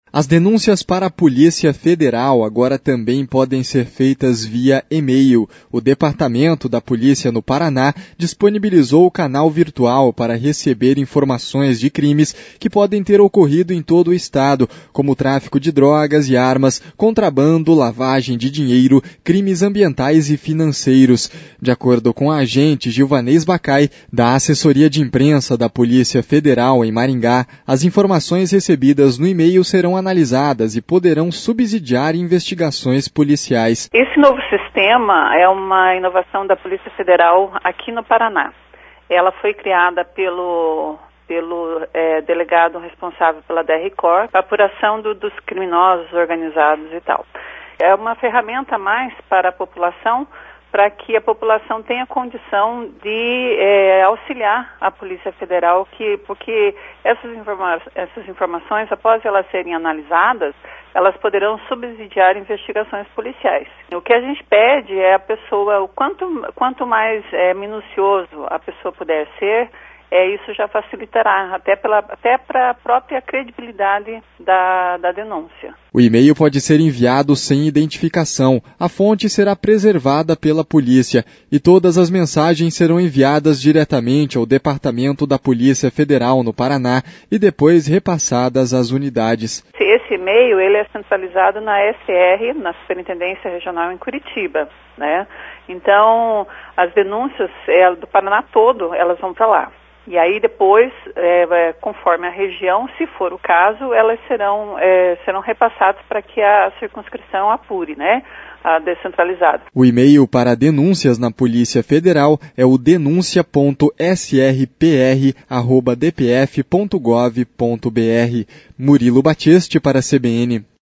As denúncias para a Polícia Federal agora também podem ser feitas via e-mail. O Departamento da Polícia no Paraná disponibilizou o canal virtual para receber informações de crimes que podem ter ocorrido em todo o estado, como tráfico de drogas e armas, contrabando, lavagem de dinheiro, crimes ambientais e financeiros. De acordo com a agente Gilvanês Bacai, da Assessoria de Imprensa da Polícia Federal em Maringá, as informações recebidas no e-mail serão analisadas e poderão subsidiar investigações policiais. Esse novo sistema é uma inovação da Polícia Federal aqui no Paraná. Ela foi criada pelo delegado responsável pela DR-Cor, para a apuração dos criminosos organizados e tal. É uma ferramenta a mais para a população, para que a população tenha condição de auxiliar a Polícia Federal, porque essas informações, após elas serem analisadas, elas poderão subsidiar investigações policiais. O que a gente pede é a pessoa, quanto mais minucioso a pessoa puder ser, isso já facilitará, até para a própria credibilidade da denúncia. O e-mail pode ser enviado sem identificação. A fonte será preservada pela polícia e todas as mensagens serão enviadas diretamente ao Departamento da Polícia Federal no Paraná e depois repassadas às unidades. Esse e-mail ele é centralizado na SR, na Superintendência Regional em Curitiba, né? Então, as denúncias do Paraná todo, elas vão para lá. E aí depois, conforme a região, se for o caso, elas serão repassadas para que a circunscrição apure, né? A descentralizada. O e-mail para denúncias na Polícia Federal é o denuncia.srpr@dpf.gov.br. Murilo Batiste para a CBN.